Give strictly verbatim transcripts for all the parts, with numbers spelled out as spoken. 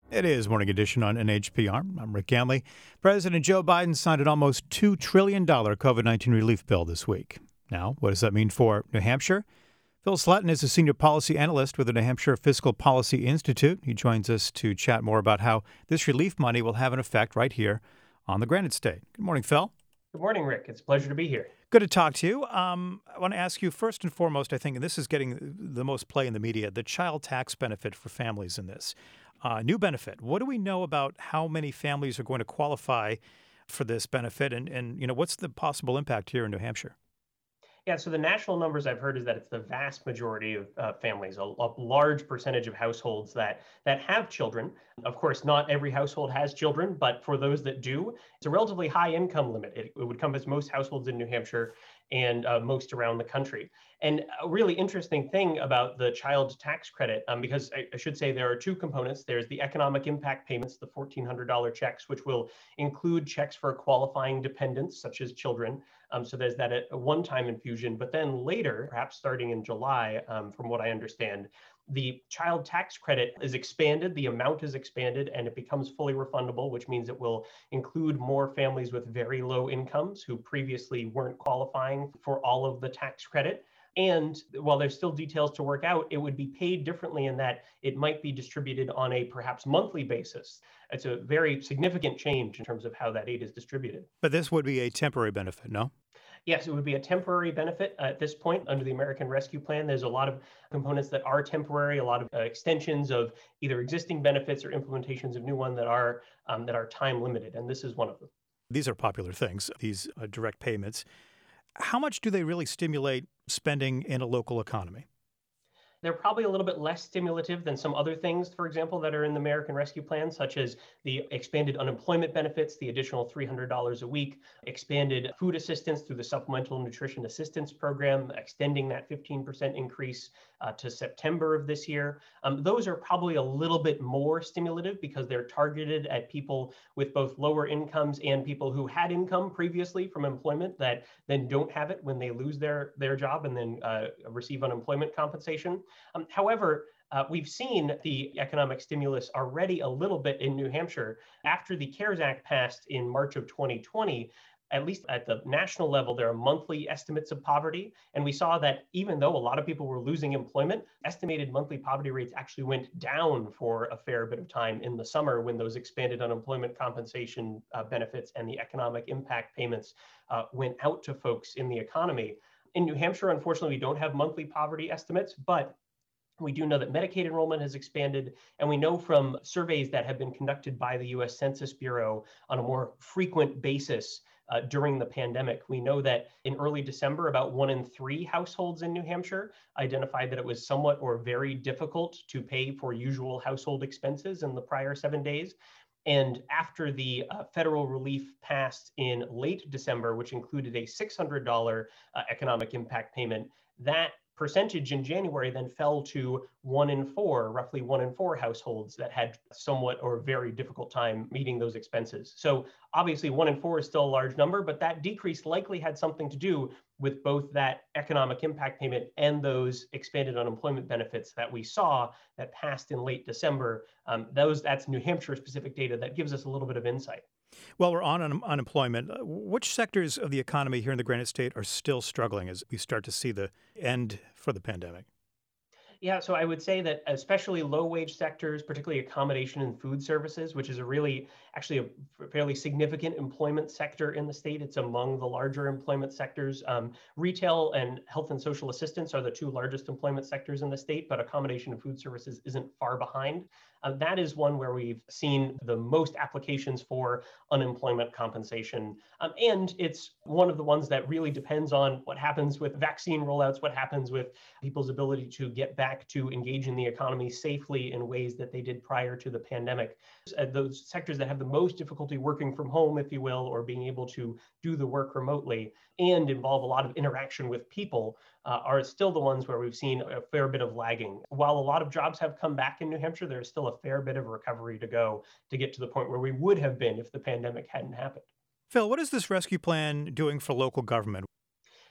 It is Morning Edition on N H P R. I'm Rick Ganley. President Joe Biden signed an almost two trillion dollars COVID nineteen relief bill this week. Now, what does that mean for New Hampshire? Phil Slatton is a senior policy analyst with the New Hampshire Fiscal Policy Institute. He joins us to chat more about how this relief money will have an effect right here on the Granite State. Good morning, Phil. Good morning, Rick. It's a pleasure to be here. Good to talk to you. Um, I want to ask you first and foremost, I think, and this is getting the most play in the media, the child tax benefit for families in this. Uh, new benefit. What do we know about how many families are going to qualify for this benefit? And, and you know, what's the possible impact here in New Hampshire? Yeah, so the national numbers I've heard is that it's the vast majority of uh, families, a, a large percentage of households that that have children. Of course, not every household has children, but for those that do, it's a relatively high income limit. It, it would encompass most households in New Hampshire and uh, most around the country. And a really interesting thing about the child tax credit, um, because I, I should say there are two components. There's the economic impact payments, the fourteen hundred dollars checks, which will include checks for qualifying dependents, such as children. Um, so there's that a one-time infusion. But then later, perhaps starting in July, um, from what I understand, the child tax credit is expanded, the amount is expanded, and it becomes fully refundable, which means it will include more families with very low incomes who previously weren't qualifying for all of the tax credit. And while there's still details to work out, it would be paid differently in that it might be distributed on a perhaps monthly basis. It's a very significant change in terms of how that aid is distributed. But this would be a temporary benefit, no? Yes, it would be a temporary benefit at this point under the American Rescue Plan. There's a lot of components that are temporary, a lot of uh, extensions of either existing benefits or implementations of new ones that are um, that are time limited, and this is one of them. These are popular things, these uh, direct payments. How much do they really stimulate spending in a local economy? They're probably a little bit less stimulative than some other things, for example, that are in the American Rescue Plan, such as the expanded unemployment benefits, the additional three hundred dollars a week, expanded food assistance through the Supplemental Nutrition Assistance Program, extending that fifteen percent increase uh, to September of this year. Um, those are probably a little bit more stimulative because they're targeted at people with both lower incomes and people who had income previously from employment that then don't have it when they lose their, their job and then uh, receive unemployment compensation. Um, however, uh, we've seen the economic stimulus already a little bit in New Hampshire. After the CARES Act passed in March of twenty twenty, at least at the national level, there are monthly estimates of poverty. And we saw that even though a lot of people were losing employment, estimated monthly poverty rates actually went down for a fair bit of time in the summer when those expanded unemployment compensation uh, benefits and the economic impact payments uh, went out to folks in the economy. In New Hampshire, unfortunately, we don't have monthly poverty estimates, but we do know that Medicaid enrollment has expanded, and we know from surveys that have been conducted by the U S Census Bureau on a more frequent basis uh, during the pandemic. We know that in early December, about one in three households in New Hampshire identified that it was somewhat or very difficult to pay for usual household expenses in the prior seven days. And after the uh, federal relief passed in late December, which included a six hundred dollars uh, economic impact payment, that percentage in January then fell to one in four, roughly one in four households that had somewhat or very difficult time meeting those expenses. So obviously one in four is still a large number, but that decrease likely had something to do with both that economic impact payment and those expanded unemployment benefits that we saw that passed in late December. Um, those that's New Hampshire specific data that gives us a little bit of insight. Well, we're on un- unemployment. Uh, Which sectors of the economy here in the Granite State are still struggling as we start to see the end for the pandemic? Yeah, so I would say that especially low wage sectors, particularly accommodation and food services, which is a really actually a fairly significant employment sector in the state. It's among the larger employment sectors. Um, retail and health and social assistance are the two largest employment sectors in the state, but accommodation and food services isn't far behind. Uh, that is one where we've seen the most applications for unemployment compensation. Um, and it's one of the ones that really depends on what happens with vaccine rollouts, what happens with people's ability to get back to engage in the economy safely in ways that they did prior to the pandemic. Uh, those sectors that have the most difficulty working from home, if you will, or being able to do the work remotely and involve a lot of interaction with people uh, are still the ones where we've seen a fair bit of lagging. While a lot of jobs have come back in New Hampshire, there's still a fair bit of recovery to go to get to the point where we would have been if the pandemic hadn't happened. Phil, what is this rescue plan doing for local government?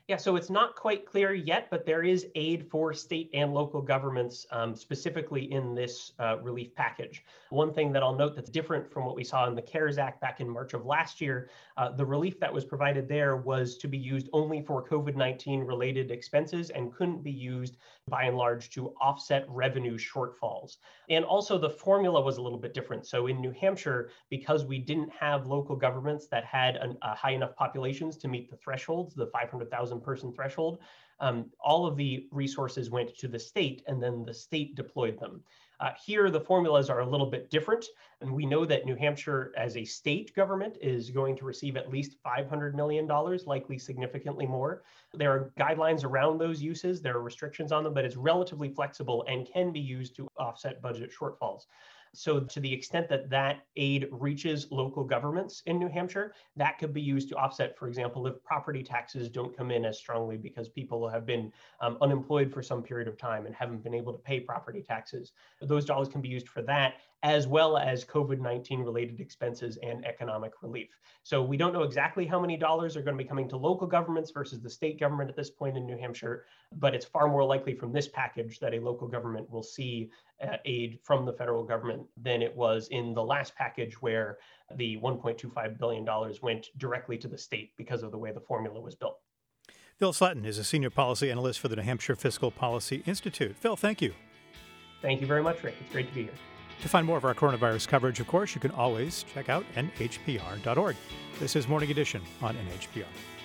Yeah, so it's not quite clear yet, but there is aid for state and local governments, um, specifically in this uh, relief package. One thing that I'll note that's different from what we saw in the CARES Act back in March of last year, uh, the relief that was provided there was to be used only for COVID nineteen related expenses and couldn't be used by and large to offset revenue shortfalls. And also the formula was a little bit different. So in New Hampshire, because we didn't have local governments that had an, uh, high enough populations to meet the thresholds, the five hundred thousand person threshold, um, all of the resources went to the state and then the state deployed them. Uh, here, the formulas are a little bit different. And we know that New Hampshire as a state government is going to receive at least five hundred million dollars, likely significantly more. There are guidelines around those uses. There are restrictions on them, but it's relatively flexible and can be used to offset budget shortfalls. So to the extent that that aid reaches local governments in New Hampshire, that could be used to offset, for example, if property taxes don't come in as strongly because people have been um, unemployed for some period of time and haven't been able to pay property taxes. Those dollars can be used for that, as well as COVID nineteen related expenses and economic relief. So we don't know exactly how many dollars are going to be coming to local governments versus the state government at this point in New Hampshire, but it's far more likely from this package that a local government will see uh, aid from the federal government than it was in the last package where the one point two five billion dollars went directly to the state because of the way the formula was built. Phil Slatton is a senior policy analyst for the New Hampshire Fiscal Policy Institute. Phil, thank you. Thank you very much, Rick. It's great to be here. To find more of our coronavirus coverage, of course, you can always check out N H P R dot org. This is Morning Edition on N H P R.